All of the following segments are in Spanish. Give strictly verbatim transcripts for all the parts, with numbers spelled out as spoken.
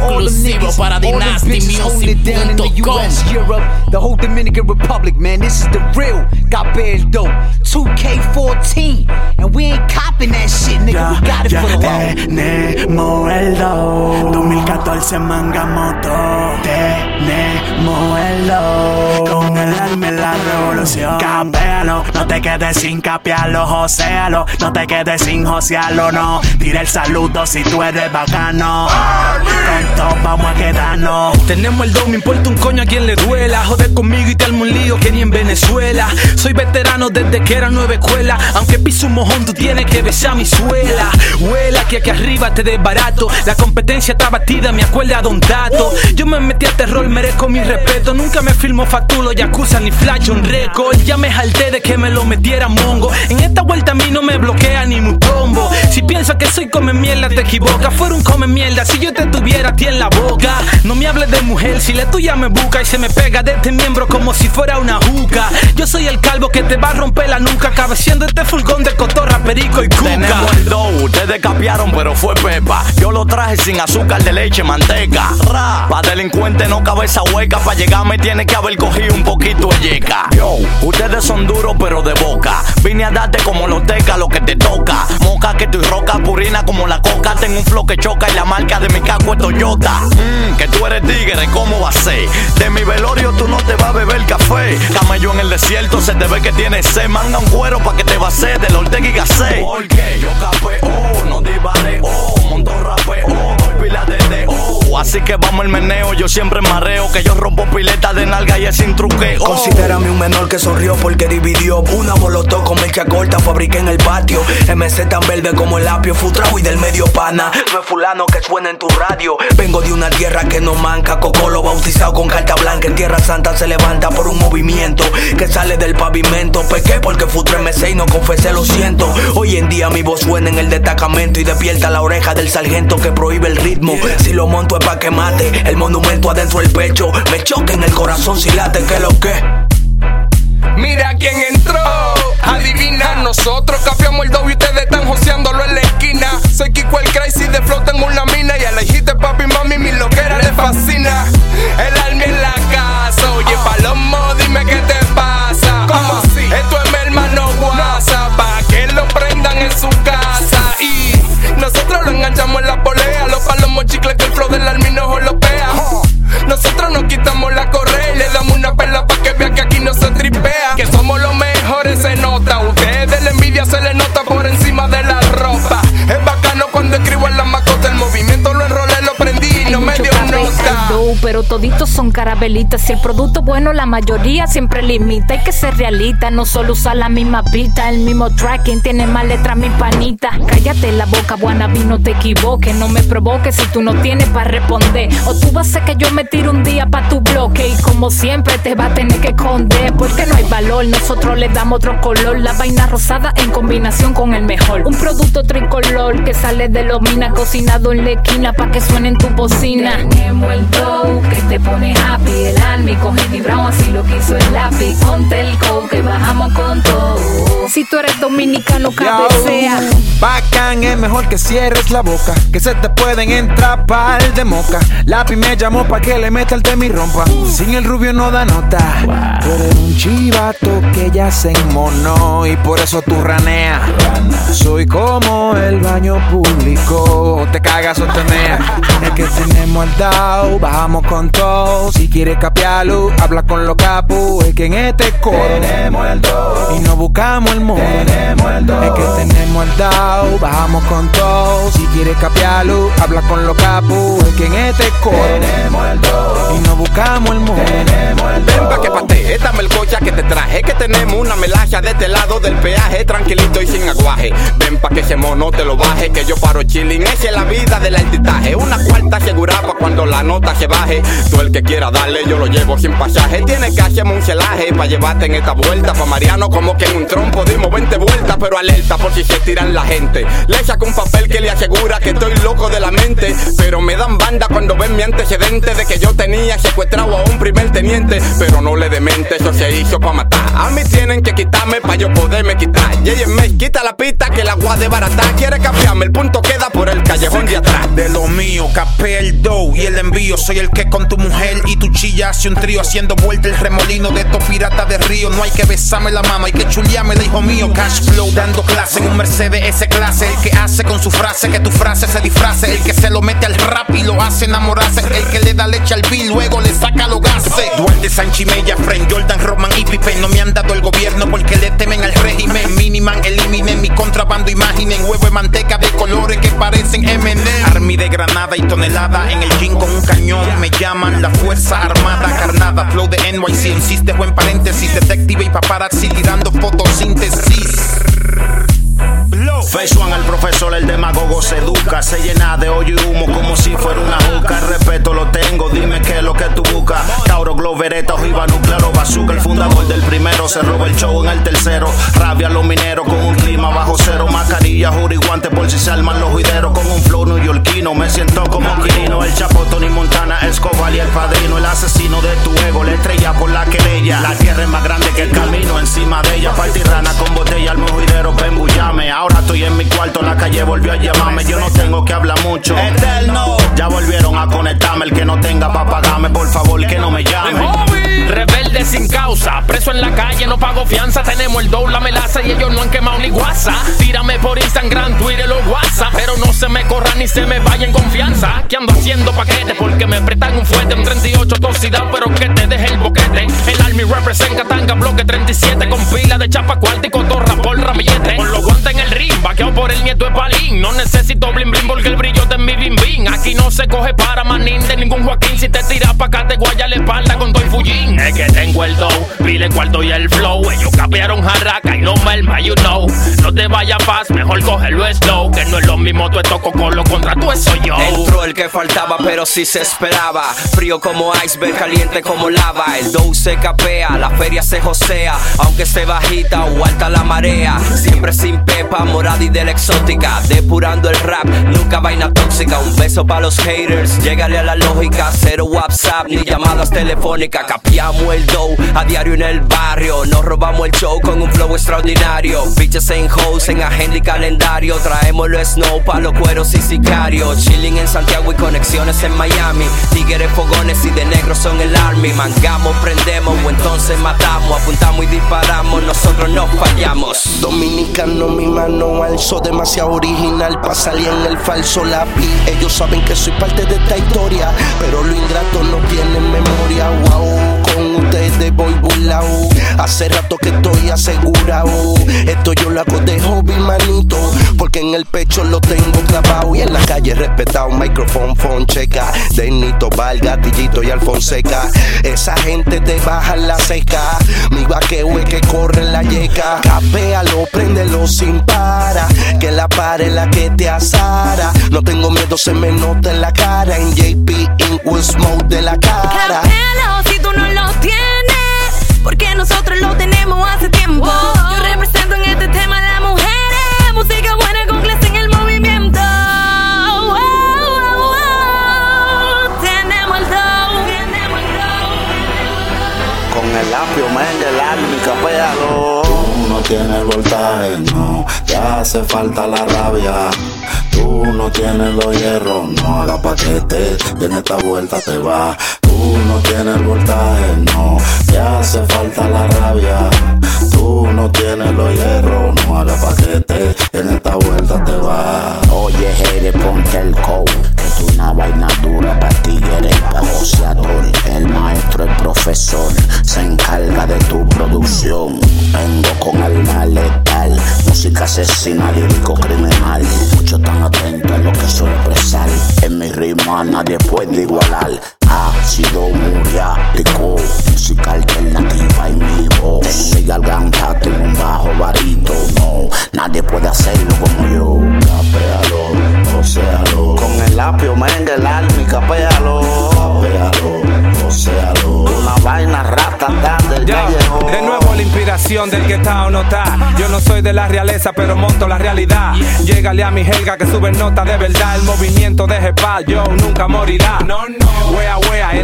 Exclusivo para Dynasty Music punto com. Europe, the whole Dominican Republic, man. This is the real Capeldo two K fourteen. And we ain't copping that shit, nigga. Ya, We got it ya for the road. tenemos el do dos mil catorce manga moto. Tenemos el do con el alma en la revolución. Capéalo, no te quedes sin capearlo, joséalo. No te quedes sin josearlo, no. Tira el saludo si tú eres bacano. Con todo vamos a quedarnos. Tenemos el do, me importa un coño a quien le duela. Joder conmigo y te armo un lío que ni en Venezuela. Soy veterano desde que era nueva escuela. Aunque piso un mojón, tú tienes que besar mi suela. Huela que aquí arriba te desbarato. La competencia está batida, me acuerda a Don Tato. Yo me metí a terror, merezco mi respeto. Nunca me filmo factulo, yakuza ni flash on record. Ya me jalté de que me lo metiera mongo. En esta vuelta a mí no me bloquea ni mutombo. Si piensas que soy come mierda, te equivocas. Fuera un come mierda si yo te tuviera a ti en la boca. No me hables de mujer, si la tuya me busca y se me pega de este miembro como si fuera una juca. Yo soy el calvo que te va a romper la nuca, cabeceando este fulgón de cotorra, perico y cuca. Tenemos el dough, ustedes capiaron pero fue pepa. Yo lo traje sin azúcar de leche, manteca. Ra, pa' delincuente no cabeza hueca. Pa' llegarme tiene que haber cogido un poquito de yeca. Yo, ustedes son duros pero de boca. Vine a darte como loteca lo que te toca. Moca que estoy roca, purina como la coca. Tengo un flow que choca y la marca de mi casco es Toyota. Mmm, que tú eres tigre, ¿cómo va a ser? De mi velorio tú no te vas a beber café. Camello en el desierto, se te ve que tienes sed. Manga un cuero pa' que te vacé del Ortega y Gasset. Porque yo capeo, no divareo, monto rapeo, doy pila de deo. Así que vamos el meneo, yo siempre marreo. Que yo rompo pileta de nalga y es sin truqueo. Considérame un menor que sonrió porque dividió. Una molotov con mecha corta, fabriqué en el patio. M C tan verde como el apio, futrao y del medio pana. No es fulano que suena en tu radio. Vengo de una tierra que no manca. Cocolo bautizado con carta blanca. En Tierra Santa se levanta por un movimiento que sale del pavimento. Pequé porque futré M C y no confesé, lo siento. Hoy en día mi voz suena en el destacamento y despierta la oreja del sargento que prohíbe el ritmo. Si lo monto es pa' que mate. El monumento adentro del pecho me choca en el corazón si late, que lo que. Mira quién entró, adivina. Nosotros capiamos el dough y ustedes están joseándolo en la esquina. Soy Kiko el Crazy de flota en una mina. Y a la hijita papi mami mi loquera le fascina. El alma en la casa, oye Palomo dime qué te pasa. ¿Cómo así? Esto es mi hermano guasa, pa' que lo prendan en su casa. Y nosotros lo enganchamos en la polea. Los palomos chicles que el flow del alma no jolopea. Nosotros nos quitamos la correa y le damos una perla pa' que vea que aquí no se tripea. Que somos los mejores se nota. Ustedes la envidia se le nota por encima de la ropa. Es bacano cuando escribo en la macota. El movimiento lo enrolé, lo prendí y no me dio nota. Pero toditos son carabelitas. Si el producto bueno la mayoría siempre limita. Hay que ser realista, no solo usar la misma pista. El mismo tracking tiene más letras mi panita. Cállate la boca, Wannabe, no te equivoques. No me provoques si tú no tienes para responder. O tú vas a hacer que yo me tire un día pa' tu bloque. Y como siempre te va a tener que esconder. Porque no hay valor, nosotros le damos otro color. La vaina rosada en combinación con el mejor. Un producto tricolor que sale de los minas, cocinado en la esquina pa' que suene en tu bocina. Tenemos el dough que te pone happy. El alma con Henny Brown así lo quiso el lápiz. Ponte el coke que bajamos con todo. Si tú eres dominicano cabecea. Bacán es mejor que cierres la boca, que se te pueden entrar pal de moca. Lápiz me llamó pa' que le meta el tema y rompa. Sin el rubio no da nota. Wow. Tú eres un chivato que ya se enmonó y por eso tú raneas. Soy como el baño público, te cagas o te meas. Es que tenemos el dough, bajamos con todo. Si quieres capiarlo, habla con los capos. Es que en este coro tenemos el dough y no buscamos el modo. Tenemos el dough. Es que tenemos el dough, bajamos con todo. Si quieres capiarlo, habla con los capos. Es que en este coro tenemos el dough y no buscamos el modo. Tenemos el dough. Ven pa' que patee, dame el cocha que te traje. Que tenemos una melaja de este lado del peaje. Tranquilito y sin aguaje. Ven pa' que ese mono te lo baje. Que yo paro chilling, esa es la vida del altitaje. Una cuarta asegurada pa' cuando la nota se baje. Tú el que quiera darle, yo lo llevo sin pasaje. Tienes que hacerme un celaje pa' llevarte en esta vuelta. Pa' Mariano como que en un trompo dimos veinte vueltas. Pero alerta por si se tiran la gente. Le saco un papel que le asegura que estoy loco de la mente. Pero me dan banda cuando ven mi antecedente de que yo tenía secuestrado a un primer teniente. Pero no le demente, eso se hizo pa' matar. A mí tienen que quitarme pa' yo poderme quitar. J M A, quita la pista que el agua de barata. Quiere cambiarme, el punto queda por el callejón de atrás. De lo mío, capé el dough y y el envío. Soy el que con tu mujer y tu chilla hace un trío, haciendo vuelta el remolino de estos piratas de río. No hay que besarme la mano, hay que chulearme el hijo mío. Cash flow dando clase en un Mercedes S clase. El que hace con su frase que tu frase se disfrace. El que se lo mete al rap y lo hace enamorarse. El que le da leche al bill, luego le saca los gases. Duarte, Sanchimella, Fren, Jordan, Rodman y Pippen. No me han dado el gobierno porque le temen al régimen. Miniman, eliminen mi contrabando, imaginen. Huevo de manteca de colores que parecen M and M. Army de granada y tonelada en el jean con un cañón. Me llaman la Fuerza Armada Carnada. Flow de N Y C, insiste o en paréntesis. Detective y paparazzi tirando fotosíntesis. Face One, el profesor, el demagogo se educa. Se llena de hoyo y humo como si fuera una juca. El respeto lo tengo, dime qué es lo que tú buscas. Tauro, Glovereta, ojiva, nuclear o bazooka. El fundador del primero se roba el show en el tercero. Rabia a los mineros con un clima bajo cero. Mascarilla, jura y guante por si se arman los juideros. Con un flow neoyorquino me siento como Quirino. El Chapo, Tony Montana, Escobar y el padrino. El asesino de tu ego, la estrella por la querella. La tierra es más grande que el camino, encima de ella. Partirrana con botella, al juidero, ven bullame. Ahora estoy en mi cuarto, la calle volvió a llamarme. Yo no tengo que hablar mucho. Eterno, ya volvieron a conectarme. El que no tenga pa' pagarme, por favor que no me llame. Rebelde sin causa, preso en la calle, no pago fianza. Tenemos el doble, la melaza y ellos no han quemado ni guasa. Tírame por Instagram, Twitter o WhatsApp, pero no se me corran ni se me vaya en confianza. Que ando haciendo paquetes porque me prestan un fuerte. Un treinta y ocho toxicidad, pero que te deje el boquete. El Army representa tanga, bloque treinta y siete. Con pila de chapa cuarta y cotorra por ramillete. Con los guantes en el ring, vaqueado por el nieto de Palín. No necesito bling bling porque el brillo de mi bim bim. Aquí no se coge para manín de ningún Joaquín. Si te tiras pa' acá te guaya la espalda con todo el fullín. Es que tengo el dough, pile cuarto y el flow. Ellos capearon jarraca y no merma, you know. No te vayas fast, mejor cógelo slow. Que no es lo mismo tu esto cocolo contra tú, eso yo. Entró el que faltaba pero sí se esperaba. Frío como iceberg, caliente como lava. El dough se capea, la feria se josea. Aunque esté bajita o alta la marea. Siempre sin pepa, morada y de la exótica. Depurando el rap, nunca vaina tóxica. Un beso pa' los haters, llégale a la lógica. Cero WhatsApp ni llamadas telefónicas. Capiamos el dough a diario en el barrio. Nos robamos el show con un flow extraordinario. Bitches en hoes, en agenda y calendario. Traemos los snow pa' los cueros y sicarios. Chilling en Santiago y conexiones en Miami. Tigres, fogones y de negros son el army. Mangamos, prendemos o entonces matamos. Apuntamos y disparamos, nosotros no fallamos. Dominicano, mi mano alzo, demasiado original pa' salir en el falso lápiz. Ellos saben que soy parte de esta historia, pero los ingratos no tienen memoria. Wow, con ustedes voy burlao. Hace rato que estoy asegurado. Esto yo lo hago de hobby, manito, porque en el pecho lo tengo clavado. Y en la calle respetado, microphone, phone, checa. De Nito, Val, Gatillito y Alfonseca. Esa gente te baja la seca. Mi vaqueo es que corre en la yeca. Capéalo, préndelo sin para. Que la pare la que te asara. No tengo miedo, se me nota en la cara. En J P, Inkwood, Smoke de la cara. Capéalo si tú no lo tienes, porque nosotros lo tenemos hace tiempo. Wow. Yo represento en este tema a las mujeres. Música buena con clase en el movimiento. Wow, wow, wow. Tenemos el dough. Con el apio, men, el army, capéalo. Tú no tienes voltaje, no. Te hace falta la rabia. Tú no tienes los hierros, no hagas paquete, en esta vuelta te va. Tú no tienes voltaje, no, te hace falta la rabia. Tú no tienes los hierros, no hagas paquete, en esta vuelta te va. Oye, Jere, ponte el coat, que es una vaina dura para ti, eres pajoseador. El maestro, el profesor, se encarga de tu producción. Vengo con alma letal, música asesina, lírico criminal. Muchos tan atentos a lo que suelo expresar. En mi rima nadie puede igualar. Ácido muriático, música alternativa en mi voz. Mi garganta tengo un bajo barito, no, nadie puede hacerlo como yo. Capéalo, oséalo. Con el apio, menga, el army, capéalo. Capéalo, oséalo. Una vaina rata tan del callejón. De nuevo la inspiración del que está o no está. Yo no soy de la realeza, pero monto la realidad. Llégale a mi Helga que sube nota de verdad. El movimiento de Jepa, yo nunca morirá. No, no. Wea, wea, el almi no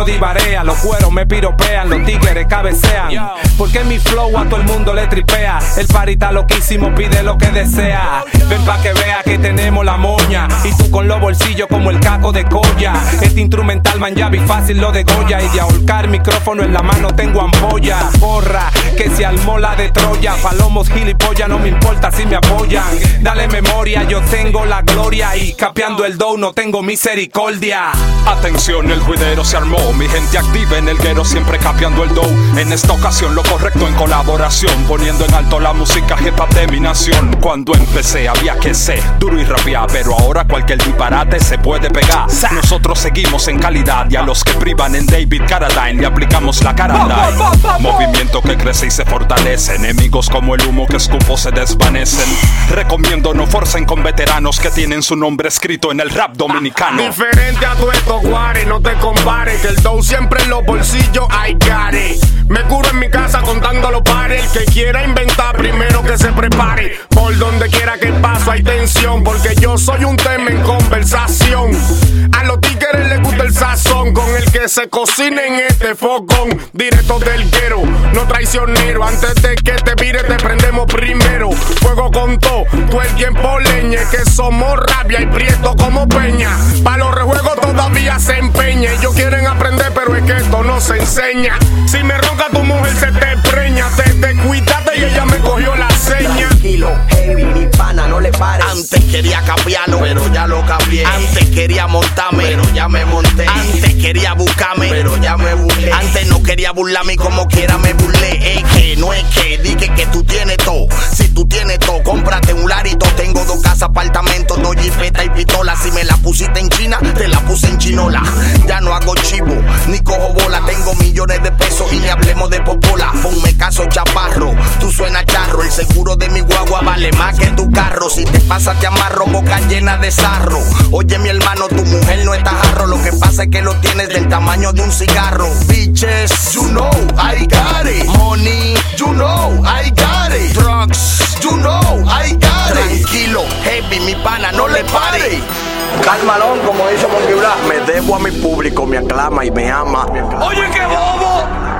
divarea, los cueros me piropean, los tigres cabecean. Porque mi flow a todo el mundo le tripea. El party está loquísimo, pide lo que desea. Ven pa' que vea que tenemos la moña. Y tú con los bolsillos como el caco de Goya. Este instrumental man ya vi fácil lo de Goya. Y de ahorcar micrófono en la mano tengo ampolla. Porra, que se armó la de Troya. Palomos gilipollas, no me importa si me apoyan. Dale memoria, yo tengo la gloria. Y capeando el dough no tengo misericordia. Atención, el juidero se armó. Mi gente activa en el guero, siempre capeando el dough. En esta ocasión lo correcto en colaboración, poniendo en alto la música hip hop de mi nación. Cuando empecé había que ser duro y rapear, pero ahora cualquier disparate se puede pegar. Nosotros seguimos en calidad y a los que privan en David Carradine le aplicamos la carandai. Movimiento que crece y se fortalece, enemigos como el humo que escupo se desvanecen. Recomiendo no forcen con veteranos que tienen su nombre escrito en el rap dominicano. Diferente a tu estos guares, no te compares, que el dough siempre en los bolsillos I got it. Me curo en mi casa contando los pares. El que quiera inventar primero que se prepare. Por donde quiera que paso hay tensión, porque yo soy un tema en conversación. A los tigres les gusta el sazón con el que se cocina en este fogón. Directo del guero, no traicionero. Antes de que te vire te prendemos primero. Fuego con todo, tú el tiempo leñe. Que somos rabia y prieto como peña. Pa' los rejuegos todavía se empeña. Ellos quieren aprender pero es que esto no se enseña. Si me ronca tu mujer se te preña. Te, te cuídate y ella me cogió la seña. Tranquilo, heavy, mi pana, no le pares. Antes quería capiarlo, pero ya lo capié. Antes quería montarme, pero ya me monté. Antes quería buscarme, pero ya me busqué. Antes no quería burlarme, como quiera me burlé. Es que no es que, dije que tú tienes todo. Si tú tienes todo, cómprate un larito. Tengo dos casas, apartamentos, dos jipetas y pistolas. Si me la pusiste en China, te la puse en chinola. Ya no hago chivo, ni cojo bola. Tengo millones de pesos y ni hablemos de popola. Ponme caso, chaparro, tú suenas charro. El seguro de mi guagua vale más que tu carro. Si te pasa te amarro, boca llena de sarro. Oye mi hermano, tu mujer no está jarro. Lo que pasa es que lo tienes del tamaño de un cigarro. Bitches, you know I got it. Money, you know I got it. Drugs, you know I got it. Tranquilo, heavy, mi pana, no le pare. Calmalón, como dice Monkey Black. Me debo a mi público, me aclama y me ama. Oye, qué bobo.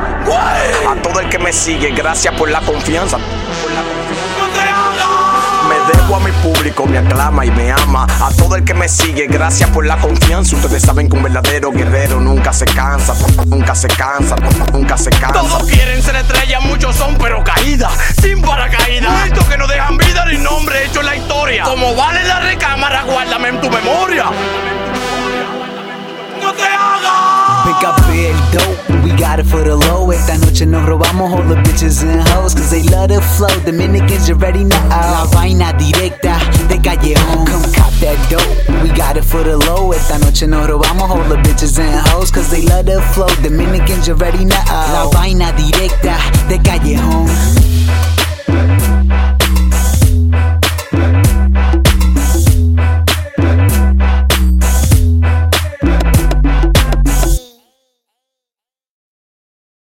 A todo el que me sigue, gracias por la confianza. Me debo a mi público, me aclama y me ama. A todo el que me sigue, gracias por la confianza. Ustedes saben que un verdadero guerrero nunca se cansa, nunca se cansa, nunca se cansa. Todos quieren ser estrellas, muchos son pero caídas, sin paracaídas. Muertos que no dejan vida ni nombre hecho en la historia. Como vale la recámara, guárdame en tu memoria. ¡No te hagas! Pick up el dope, we got it for the low. Esta noche nos robamos all the bitches and hoes, cause they love the flow, Dominicans you already know. La vaina directa de callejón. Come cop that dope, we got it for the low. Esta noche nos robamos all the bitches and hoes, cause they love the flow, Dominicans you already know. La vaina